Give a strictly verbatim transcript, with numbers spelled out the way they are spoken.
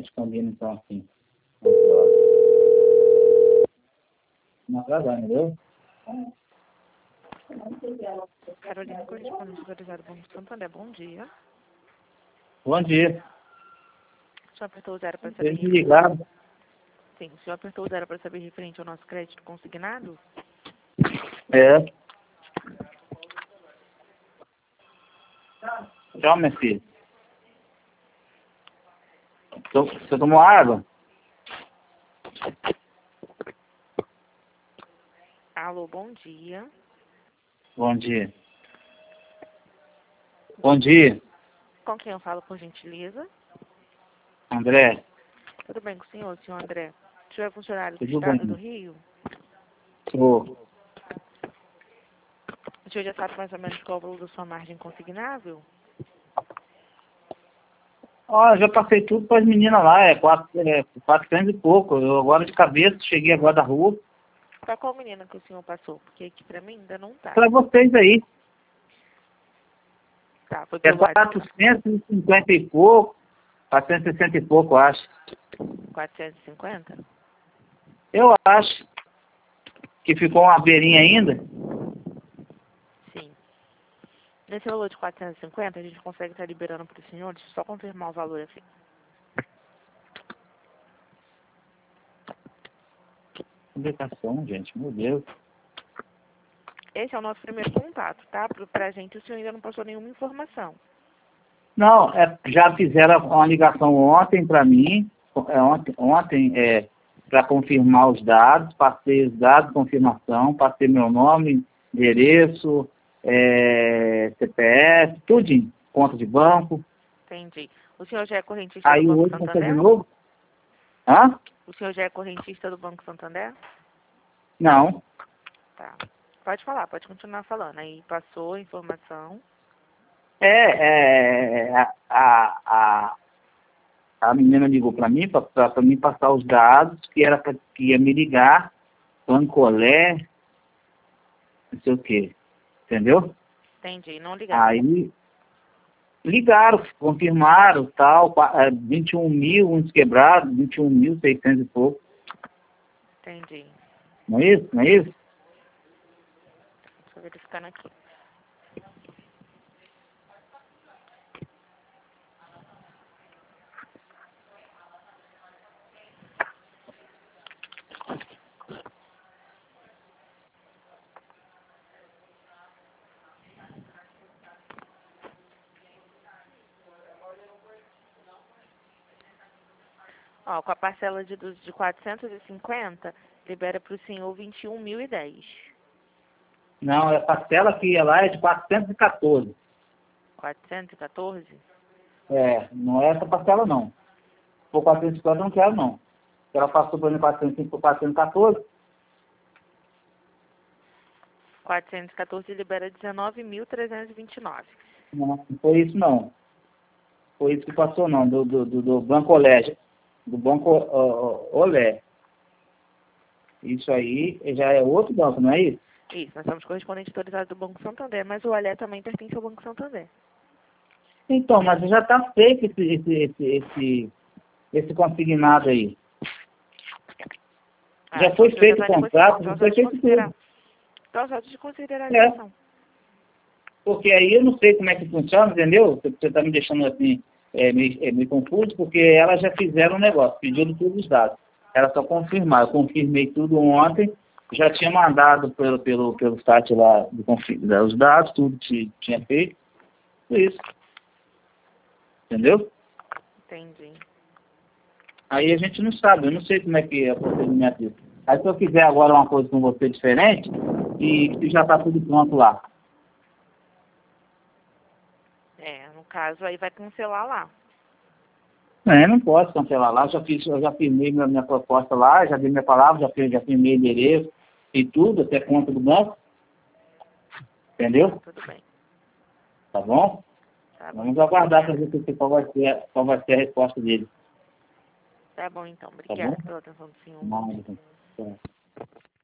gente combina então assim. Não atrasar, entendeu? Carolina, correspondente autorizado Banco Santander, bom dia. Bom dia. O senhor apertou o zero para saber... Vocês me ligaram? Sim, o senhor apertou o zero para saber referente ao nosso crédito consignado? É. Tchau, minha filha. Você tomou água? Alô, bom dia. Bom dia. Bom dia, Com quem eu falo, por gentileza? André. Tudo bem com o senhor, senhor André? O senhor é funcionário do Tudo Estado bem? do Rio? Sou. O senhor já sabe mais ou menos qual é o valor da sua margem consignável? Ó, já passei tudo para as meninas lá, é, quatro, é quatrocentos e pouco. Eu agora de cabeça, cheguei agora da rua. Para qual menina que o senhor passou? Porque aqui para mim ainda não tá. Para vocês aí. Tá, foi É pelo WhatsApp. quatrocentos e cinquenta e pouco, quatrocentos e sessenta e pouco, eu acho. quatrocentos e cinquenta? Eu acho que ficou uma beirinha ainda. Sim. Nesse valor de quatrocentos e cinquenta, a gente consegue estar liberando para o senhor? Deixa eu só confirmar o valor aqui. Publicação, gente, meu Deus. Esse é o nosso primeiro contato, tá? Para a gente, o senhor ainda não passou nenhuma informação. Não, é, já fizeram uma ligação ontem para mim, é, ontem, ontem é, para confirmar os dados, passei os dados, confirmação, passei meu nome, endereço, é, C P F, tudinho, conta de banco. Entendi. O senhor já é correntista do Aí Banco hoje vou fazer de Santander? novo? Hã? O senhor já é correntista do Banco Santander? Não. Tá. Pode falar, pode continuar falando. Aí passou a informação. É, é a, a, a menina ligou para mim, para mim passar os dados, que era pra, que ia me ligar, Bancolé, não sei o quê, entendeu? Entendi, não ligaram. Aí ligaram, confirmaram, tal, vinte e um mil, uns quebrados, vinte e um mil, seiscentos e pouco. Entendi. Não é isso? Não é isso? Estou verificando aqui. Ó, com a parcela de, dos- de quatrocentos e cinquenta, libera para o senhor vinte e um mil e dez. Não, a parcela que ia lá é de quatrocentos e quatorze. quatrocentos e quatorze? É, não é essa parcela não. Por quatrocentos e cinquenta eu não quero não. Ela passou para mim quatrocentos e cinco por quatrocentos e quatorze. quatrocentos e quatorze libera dezenove mil trezentos e vinte e nove. Não, não foi isso não. Foi isso que passou não, do, do, do, do Banco Olé. Do Banco uh, Olé. Isso aí já é outro banco, não é isso? Isso, nós somos correspondentes autorizados do Banco Santander, mas o Olé também pertence ao Banco Santander. Então, mas já está feito esse, esse, esse, esse, esse consignado aí. Ah, Já então foi o senhor feito já o está contrato, negociando. já Então, só foi de feito considerar. tudo. Então, só de considerar a É, ligação. porque aí eu não sei como é que funciona, entendeu? Você está me deixando assim, é, meio, é, meio confuso, porque elas já fizeram o negócio, pediram todos os dados. Era só confirmar. Eu confirmei tudo ontem, já tinha mandado pelo, pelo, pelo site lá do config, os dados, tudo que tinha feito. Foi isso. Entendeu? Entendi. Aí a gente não sabe, eu não sei como é que é o procedimento disso. Aí se eu fizer agora uma coisa com você diferente, e, e já está tudo pronto lá. É, no caso, aí vai cancelar lá. É, não posso cancelar lá, eu já fiz, eu já firmei minha, minha proposta lá, já dei minha palavra, já, fiz, já firmei endereço e tudo, até conta do banco. Entendeu? Tudo bem. Tá bom? Tá bom. Vamos aguardar para ver se- qual vai, ser, qual vai ser a resposta dele. Tá bom, então. Tá bom? Obrigada pela atenção do senhor. Nada. Tá.